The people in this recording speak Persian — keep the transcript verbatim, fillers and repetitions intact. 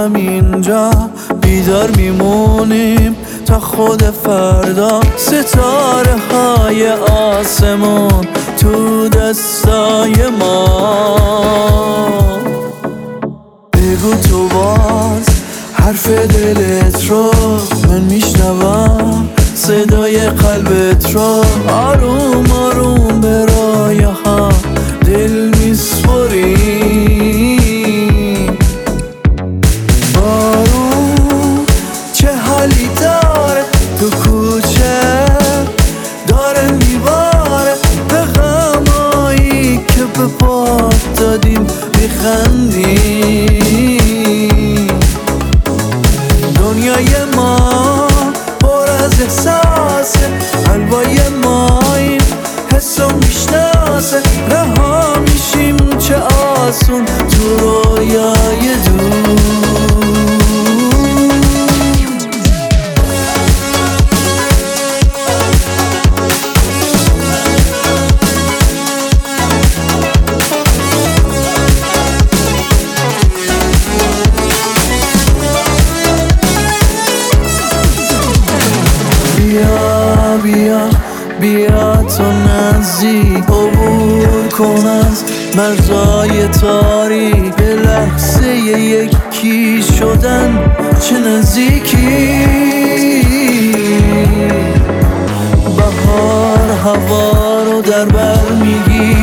همینجا بیدار میمونیم تا خود فردا. ستاره های آسمون تو دستای ما. بگو تو باز حرف دلت رو من میشنوم، صدای قلبت رو آروم آروم به رایه ها دل میسپریم. بارون چه حالی داره تو کوچه، داره میباره به غمایی که به پات دادیم میخندیم. دنیای ما پر از احساسه، حلوای ما این حسو میشناسه. رها میشیم چه آسون تو رویای دور. بیا بیا بیا تو نزدیک، عبور کن از مرزای تاریک. یه لحظه یکی شدن چه نزدیکی. بهار هوا رو در بر میگی،